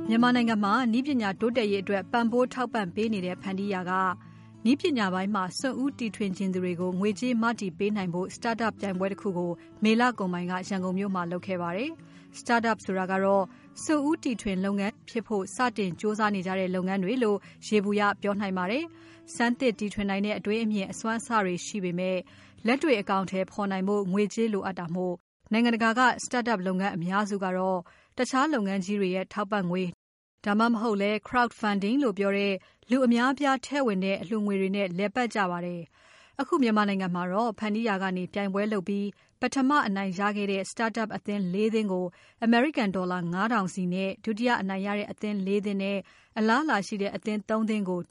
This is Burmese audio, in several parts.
မြန်မာနိုင်ငံမှာနည်းပညာတိုးတက်ရေးအတွက်ပံ့ပိုးထောက်ပံ့ပေးနေတဲ့ဖန်တီးရာကနည်းပညာပိုင်းမှာစွန့်ဦးတီထွင်ခြင်းသူတွေကိုငွေကြေးမတည်ပေးနိုင်ဖို့ Startup ပြိုင်ပွဲတစ်ခုကိုမေလကုန်ပိုင်းကရန်ကုန်မြို့မှာလုပ်ခဲ့ပါတယ်။ Startup ဆိုတာကတော့စွန့်ဦးတီထွင်လုပ်ငန်းဖြစ်ဖို့စတင်စ조사နေကြတဲ့လုပ်ငန်းတွေလို့ယေဘူယျပြောနိုင်ပါတယ်။စမ်းသစ်တီထွင်နိုင်တဲ့အတွေးအမြင်အစွမ်းအစတွေရှိပေမဲ့လက်တွေ့အကောင်အထည်ဖော်နိုင်ဖို့ငွေကြေးလိုအပ်တာမို့နိုင်ငံတကာက Startup လုပ်ငန်းအများစုကတော့တခြားလုပ်ငန်းကြီးတွေရဲ့ထောက်ပံ့ငွေဒါမှမဟုတ်လဲ crowdfunding လို့ပြောတဲ့လူအများအပြားထည့်ဝင်တဲ့အလှူငွေတွေနဲ့လည်ပတ်ကြပါတယ်။အခုမြန်မာနိုင်ငံမှာတော့ဖန်တီးရာကနေပြိုင်ပွဲလုပ်ပြီးပထမအနိုင်ရခဲ့တဲ့ Startup အသင်း 4 သင်းကို American $9000 စီနဲ့ဒုတိယအနိုင်ရတဲ့အသင်း 4 သင်းနဲ့အလားအလာရှိတဲ့အသင်း 3 သင်းကို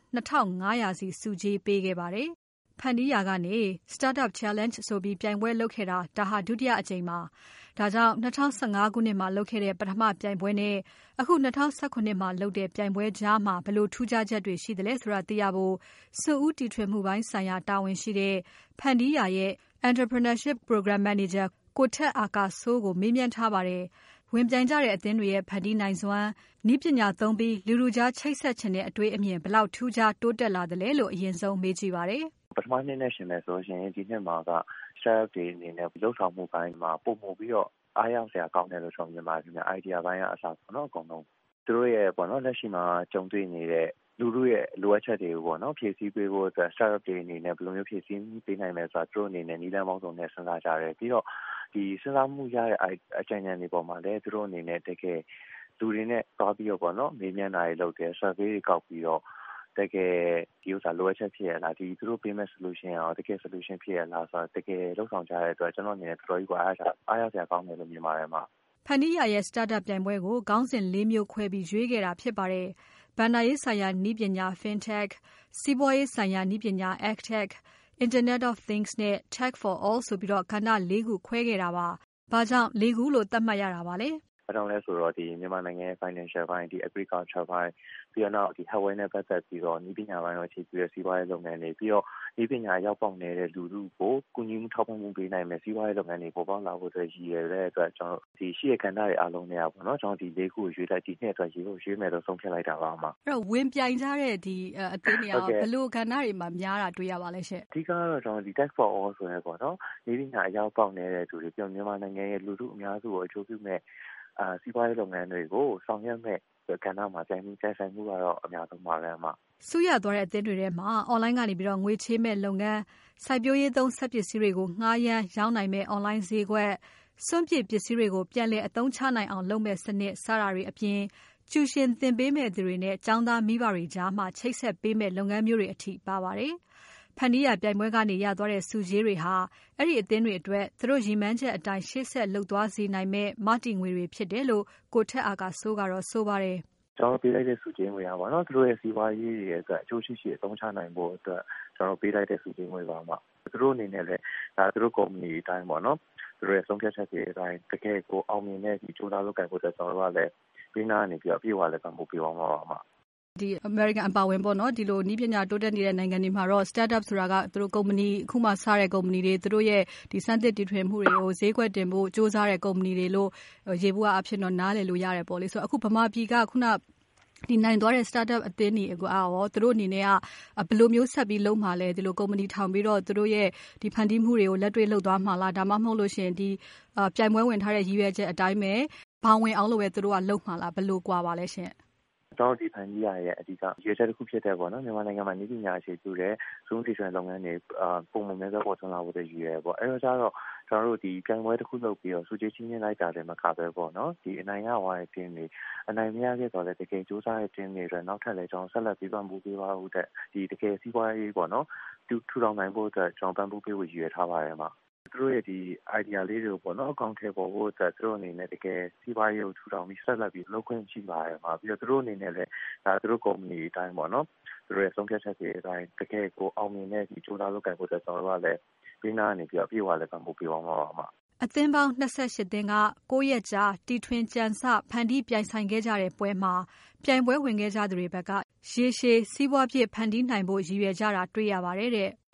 $2500 စီစုကြေးပေးခဲ့ပါတယ်။ဖန်တီးရာကနေ Startup Challenge ဆိုပြီးပြိုင်ပွဲလုပ်ခဲ့တာဒါဟာဒုတိယအကြိမ်ပါ။ဒါကြောင့်2015ခုနှစ်မှာလုပ်ခဲ့တဲ့ပထမပြိုင်ပွဲနဲ့အခု2019မှာလုပ်တဲ့ပြိုင်ပွဲကြားမှာဘယ်လိုထူးခြားချက်တွေရှိသလဲဆိုတာသိရဖို့စွန့်ဦးတီထွင်မှုပိုင်းဆိုင်ရာတာဝန်ရှိတဲ့ဖန်တီးရာရဲ့ Entrepreneurship Program Manager ကိုထက်အာကာစိုးကိုမေးမြန်းထားပါတယ်။ဝင်ပြိုင်ကြတဲ့အသင်းတွေရဲ့ဖန်တီးနိုင်စွမ်းနည်းပညာသုံးပြီးလူကြားချိတ်ဆက်ခြင်းတဲ့အတွေ့အမြင်ဘယ်လောက်ထူးခြားတိုးတက်လာသလဲလို့အရင်ဆုံးမေးကြည့်ပါတယ်။ပထမနှစ်နဲ့ရှင်မယ်ဆိုရင်ဒီနှစ်မှာက Startup တွေအနေနဲ့လှုပ်ဆောင်မှုပိုင်းမှာပုံမှုပြီးတော့အားရစရာကောင်းတယ်လို့ကျွန်တော်မြင်ပါတယ်ခင်ဗျ။ idea ပိုင်းကအစားပေါ့နော်အကုန်လုံးသူတို့ရဲ့ပေါ့နော်လက်ရှိမှာကြုံတွေ့နေတဲ့လူတို့ရဲ့လိုအပ်ချက်တွေကိုပေါ့နော်ဖြည့်ဆည်းပေးဖို့အတွက် Startup တွေအနေနဲ့ဘယ်လိုမျိုးဖြည့်ဆည်းပေးနိုင်မလဲဆိုတာသူတို့အနေနဲ့နည်းလမ်းပေါင်းစုံနဲ့စဉ်းစားကြတယ်ပြီးတော့ဒီစဉ်းစားမှုရတဲ့အကြံဉာဏ်တွေပေါ်မှာလည်းသူတို့အနေနဲ့တကယ်လူတွေနဲ့တွားပြီးတော့ပေါ့နော်မေးမြန်းတာတွေလုပ်တယ် survey တွေကောက်ပြီးတော့တကယ်ဒီဥစ္စာလိုအပ်ချက်ဖြစ်ရလားဒီသူတို့ပေးမဲ့ solution ရောတကယ် solution ဖြစ်ရလားဆိုတော့တကယ်လှုပ်ဆောင်ကြတဲ့အတွက်ကျွန်တော်အနေနဲ့တော်တော်ကြီးအားရစရာကောင်းတယ်လို့မြင်ပါတယ်မှာဖန်တီးရာရဲ့ Startup ပြိုင်ပွဲကိုခေါင်းစဉ် 4 မျိုးခွဲပြီးရွေးခဲ့တာဖြစ်ပါတယ်။ဘဏ္ဍာရေးဆိုင်ရာနည်းပညာ FinTech စီးပွားရေးဆိုင်ရာနည်းပညာ AgTech Internet of Things နဲ့ Tech for All ဆိုပြီးကဏ္ဍ 4 ခုခွဲခဲ့တာပါ။ဘာကြောင့် 4 ခုလို့သတ်မှတ်ရတာပါလဲ။ဘာကြောင့်လဲဆိုတော့ဒီမြန်မာနိုင်ငံရဲ့ financial ဘိုင်းဒီ agriculture ဘိုင်းပြီးတော့နောက်ဒီ hardware နဲ့ပတ်သက်ပြီးတော့နည်းပညာဘိုင်းကိုအခြေပြုတဲ့စီးပွားရေးလုပ်ငန်းတွေပြီးတော့နည်းပညာရောက်ပေါက်နေတဲ့လူထုကိုကူညီမှုထောက်ပံ့မှုပေးနိုင်မယ်စီးပွားရေးလုပ်ငန်းတွေပေါ်ပေါက်လာဖို့အတွက်ရည်ရွယ်တဲ့အတွက်ကျွန်တော်ဒီရှိတဲ့ကဏ္ဍတွေအားလုံးနဲ့ပေါ့နော်ကျွန်တော်ဒီ၄ခုကိုရွေးလိုက်ဒီနှစ်အတွက်ရွေးမယ်လို့ဆုံးဖြတ်လိုက်တာပါအမအဲ့တော့ဝင်ပြိုင်ကြတဲ့ဒီအသင်းတွေဘယ်လိုကဏ္ဍတွေမှာများတာတွေ့ရပါလဲရှင့်အဓိကတော့ကျွန်တော်ဒီ Tech for All ဆိုရဲပေါ့နော်နည်းပညာအရောက်ပေါက်နေတဲ့သူတွေပြောမြန်မာနိုင်ငံရဲ့လူထုအများစုကိုအကျိုးပြုမဲ့စီးပွားရေးလုပ်ငန်းတွေကိုဆောင်ရွက်မဲ့ကဏ္ဍမှာဆိုင်မှုကတော့အများဆုံးပါပဲအမစုရသွားတဲ့အသင်းတွေထဲမှာ online ကနေပြီးတော့ငွေချေးမဲ့လုပ်ငန်းစိုက်ပျိုးရေးသုံးစက်ပစ္စည်းတွေကိုငှားရမ်းရောင်းနိုင်မဲ့ online ဈေးကွက်စွန့်ပစ်ပစ္စည်းတွေကိုပြန်လည်အသုံးချနိုင်အောင်လုပ်မဲ့စနစ်စတာတွေအပြင်ကျူရှင်သင်ပေးမဲ့သူတွေနဲ့ကျောင်းသားမိဘတွေကြားမှာချိတ်ဆက်ပေးမဲ့လုပ်ငန်းမျိုးတွေအထိပါပါတယ်ဖန်တီးရာပြိုင်ပွဲကနေရသွားတဲ့စုကြီးတွေဟာအဲ့ဒီအသင်းတွေအတွက်သူတို့ရည်မှန်းချက်အတိုင်းရှေ့ဆက်လုပ်သွားစေနိုင်မဲ့မတည်ငွေတွေဖြစ်တယ်လို့ကိုထက်အာကာစိုးကတော့ဆိုပါတယ်ကျွန်တော်ပေးလိုက်တဲ့စုချင်းငွေပါနော်သူတို့ရဲ့စီးပွားရေးတွေရဲ့အတွက်အကျိုးရှိရှိအသုံးချနိုင်ဖို့အတွက်ကျွန်တော်ပေးလိုက်တဲ့စုချင်းငွေပါမှာသူတို့အနေနဲ့လည်းဒါသူတို့ကုမ္ပဏီအတိုင်းပေါ့နော်သူတို့ရဲ့ဆုံးဖြတ်ချက်တွေအတိုင်းတကယ်ကိုအောင်မြင်တဲ့ဒီကြိုးစားလုပ်ကိုင်ဖို့အတွက်ကျွန်တော်တို့ကလည်းပြီးနားနေပြီးအပြည့်အဝလည်းပံ့ပိုးပေးအောင်ပါမှာဒီ American အပါဝင်ပေါ့နော်ဒီလိုနည်းပညာတိုးတက်နေတဲ့နိုင်ငံတွေမှာတော့ startup ဆိုတာကသူတို့ကုမ္ပဏီအခုမှစတဲ့ကုမ္ပဏီတွေသူတို့ရဲ့ဒီစမ်းသစ်တီထွင်မှုတွေကိုဈေးကွက်တင်ဖို့စ조사တဲ့ကုမ္ပဏီတွေလို့ရေဘူးအဖြစ်တော့နားလည်လို့ရတယ်ပေါ့လေဆိုတော့အခုဗမာပြည်ကခုနဒီနိုင်သွားတဲ့ startup အသင်းတွေရောသူတို့အနေနဲ့ကဘယ်လိုမျိုးဆက်ပြီးလုပ်မှာလဲဒီလိုကုမ္ပဏီထောင်ပြီးတော့သူတို့ရဲ့ဒီဖန်တီးမှုတွေကိုလက်တွေ့လုပ်သွားမှာလားဒါမှမဟုတ်လို့ရှိရင်ဒီပြိုင်ပွဲဝင်ထားတဲ့ရည်ရွယ်ချက်အတိုင်းပဲဘောင်ဝင်အောင်လို့ပဲသူတို့ကလုပ်မှာလားဘယ်လိုကွာပါလဲရှင်ကျွန်တော်ဒီဖန်ကြီးရရဲ့အဓိကရွေးချက်တစ်ခုဖြစ်တဲ့ပေါ့နော်မြန်မာနိုင်ငံမှာနည်းပညာအခြေပြုတဲ့ Zoom Teacher လုပ်ငန်းတွေပုံမှန်များစွာပေါ်ထွန်းလာဖို့ရည်ရွယ်ပေါ့အဲတော့ကျတော့ကျွန်တော်တို့ဒီပြိုင်ပွဲတစ်ခုလုပ်ပြီးတော့စုကြည်ချင်းချင်းလိုက်တာလည်းမကပဲပေါ့နော်ဒီအနိုင်ရဝါရဲ့တင်းတွေအနိုင်မရခဲ့တော့လည်းတကယ်စူးစမ်းတဲ့တင်းတွေအတွက်နောက်ထပ်လည်းကျွန်တော်ဆက်လက်ပြီးပံ့ပိုးပေးပါဦးတဲ့ဒီတကယ်စီးပွားရေးပေါ့နော်ထူထောင်နိုင်ဖို့အတွက်ကျွန်တော်ပံ့ပိုးပေးဖို့ရည်ရွယ်ထားပါတယ်မှာသူတို့ရဲ့ဒီ idea လေးတွေကိုပေါ့နော်အကောင့်ထဲပေါ်ဖို့အတွက်သူတို့အနေနဲ့တကယ်စီးပွားရေးကိုထူထောင်ပြီးဆက်လက်ပြီးလုပ်ခွင့်ရှိပါတယ်မှာပြီးတော့သူတို့အနေနဲ့လည်းဒါသူတို့ကုမ္ပဏီအတိုင်းပေါ့နော်သူတို့ရဲ့ဆုံးဖြတ်ချက်တွေအတိုင်းတကယ်ကိုအောင်မြင်တဲ့ဒီကြိုးစားလုပ်ကိုင်ဖို့အတွက်ကျွန်တော်တို့ကလည်းပြီးနားနေပြီးအပြည့်အဝလည်းပံ့ပိုးပေးအောင်ပါမှာအသင်းပေါင်း28သင်းက9ရက်ကြာတီထွင်ကြံစဖန်တီးပြိုင်ဆိုင်ခဲ့ကြတဲ့ပွဲမှာပြိုင်ပွဲဝင်ခဲ့ကြသူတွေဘက်ကရေရှည်စီးပွားဖြစ်ဖန်တီးနိုင်ဖို့ရည်ရွယ်ကြတာတွေ့ရပါတယ်တဲ့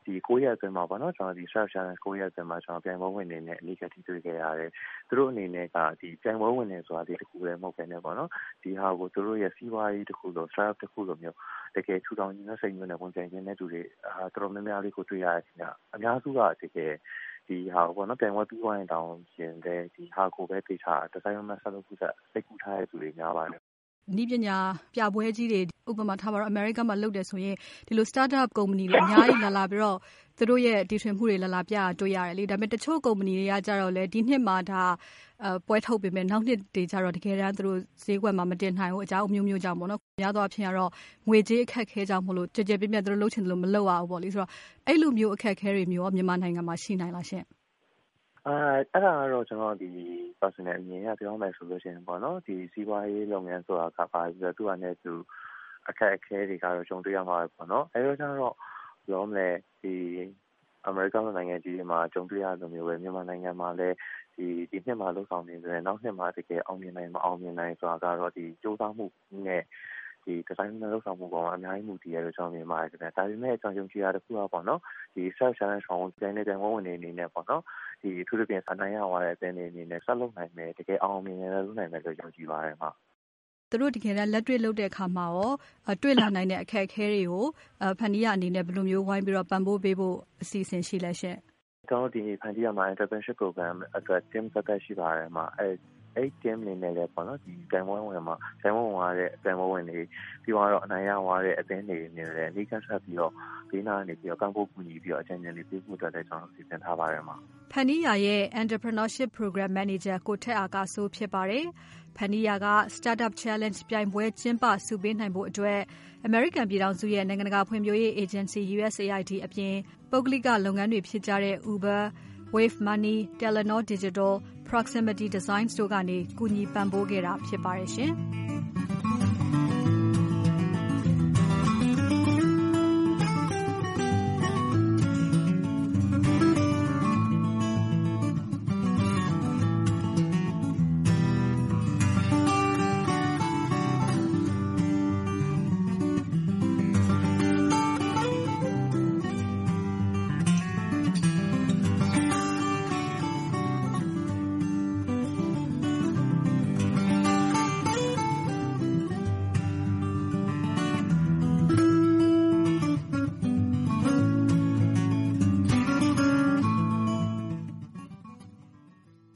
ဒီ9ရက်အတွင်းမှာပေါ့နော်ကျွန်တော်ဒီ Startup Challenge 9ရက်အတွင်းမှာကျွန်တော်ပြိုင်ပွဲဝင်နေနဲ့အလေးကတိတွေ့ခဲ့ရတယ်သူတို့အနေနဲ့ကဒီပြိုင်ပွဲဝင်နေဆိုတာဒီတစ်ခုလည်းမဟုတ်ပဲねပေါ့နော်ဒီဟာကိုသူတို့ရဲ့စီးပွားရေးတစ်ခုလို့ Startup တစ်ခုလို့မျိုးတကယ်ထူထောင်ခြင်းနဲ့စိတ်မျိုးနဲ့ဝင်ပြိုင်ခြင်းတဲ့သူတွေတော်တော်များများလေးကိုတွေ့ရတဲ့ခင်ဗျအများစုကတကယ်ဒီဟာပေါ့နော်ပြိုင်ပွဲပြီးသွားရင်တောင်ရှင်တဲ့ဒီဟာကိုပဲသိချာဒီဇိုင်းမှာဆက်လုပ်ဖို့စိတ်ကူးထားတဲ့သူတွေများပါတယ်နည်းပညာပြပွဲကြီးတွေဥပမာထားပါတော့အမေရိကန်မှာလုပ်တယ်ဆိုရင်ဒီလို startup company တွေအများကြီးလာပြီးတော့သူတို့ရဲ့တီထွင်မှုတွေလာပြတွေ့ရတယ်လေဒါပေမဲ့တချို့ company တွေကကြတော့လေဒီနှစ်မှာဒါပွဲထုတ်ပေမဲ့နောက်နှစ်တွေကြတော့တကယ်တမ်းသူတို့ဈေးကွက်မှာမတင်နိုင်ဘူးအကြောင်းအမျိုးမျိုးကြောင့်ပေါ့နော်များသောအားဖြင့်ကတော့ငွေကြေးအခက်ခဲကြောင့်မလို့ကြကြပြပြသူတို့လုပ်ချင်တယ်လို့မလုပ်ရဘူးပေါ့လေဆိုတော့အဲ့လိုမျိုးအခက်ခဲတွေမျိုးမြန်မာနိုင်ငံမှာရှိနိုင်လားရှင်အဲ့ဒါကတော့ကျွန်တော်ဒီ personal အမြင်အရပြောမယ်ဆိုလို့ရှိရင်ပေါ့နော်ဒီစီးပွားရေးလုပ်ငန်းဆိုတာကပါပြီးတော့သူကနေသူအခက်အခဲတွေကတော့ကြုံတွေ့ရမှာပေါ့နော်အဲ့တော့ကျတော့ပြောမယ်ဒီအမေရိကန်နိုင်ငံကြီးမှာကြုံတွေ့ရလိုမျိုးပဲမြန်မာနိုင်ငံမှာလည်းဒီနှစ်မှာလှုပ်ဆောင်နေတယ်နောက်နှစ်မှာတကယ်အောင်မြင်နိုင်မအောင်မြင်နိုင်ဆိုတာကတော့ဒီစူးစမ်းမှုနဲ့ဒီဒီဇိုင်းနဲ့လှုပ်ဆောင်မှုပေါ်မှာအများကြီးမူတည်ရလို့ကျွန်တော်မြင်ပါတယ်ဒါပေမဲ့ကျွန်တော်ယုံကြည်ရတဲ့ခုကပေါ့နော်ဒီ Startup Challenge ဆောင်ပြန်နေတဲ့ဝန်ဝင်နေနဲ့ပေါ့နော်ဒီထူးထူးပြန်အနိုင်ရသွားတဲ့အတင်းနေနဲ့ဆက်လုပ်နိုင်မယ်တကယ်အောင်မြင်ရလုပ်နိုင်မယ်လို့ယုံကြည်ပါတယ်မှာသူတို့တကယ်လက်တွေ့လုပ်တဲ့အခါမှာရောတွေ့လာနိုင်တဲ့အခက်အခဲတွေကိုဖန်တီးရအနေနဲ့ဘယ်လိုမျိုးဝိုင်းပြီးတော့ပံ့ပိုးပေးဖို့အစီအစဉ်ရှိလဲရှင်ကျွန်တော်ဒီဖန်တီးရမှာ entrepreneurship program အတွက် team သက်သက်ရှိပါတယ်မှာအဲ့ team နေနဲ့လည်းပေါ့နော်ဒီပြိုင်ပွဲဝင်မှာပြိုင်ပွဲဝင်ရတဲ့ပြိုင်ပွဲဝင်တွေပြီးတော့အနိုင်ရသွားတဲ့အသင်းတွေနေလည်းလိကတ်ဆက်ပြီးတော့ဘေးနားနေပြီးတော့ကံဖို့ကူညီပြီးတော့အကြံဉာဏ်တွေပေးဖို့အတွက်လည်းကျွန်တော်စီစဉ်ထားပါတယ်မှာဖန်တီးရရဲ့ entrepreneurship program manager ကိုထက်အားကဆိုဖြစ်ပါတယ်ဖန်တီးရက startup challenge ပြိုင်ပွဲကျင်းပစုပေးနိုင်ဖို့အတွက် American ပြည်ထောင်စုရဲ့နိုင်ငံတကာဖွံ့ဖြိုးရေး agency USAID အပြင်ပုဂ္ဂလိကလုပ်ငန်းတွေဖြစ်ကြတဲ့ Uber, Wave Money, Telenor Digital, Proximity Designs တို့ကနေကူညီပံ့ပိုးခဲ့တာဖြစ်ပါတယ်ရှင်။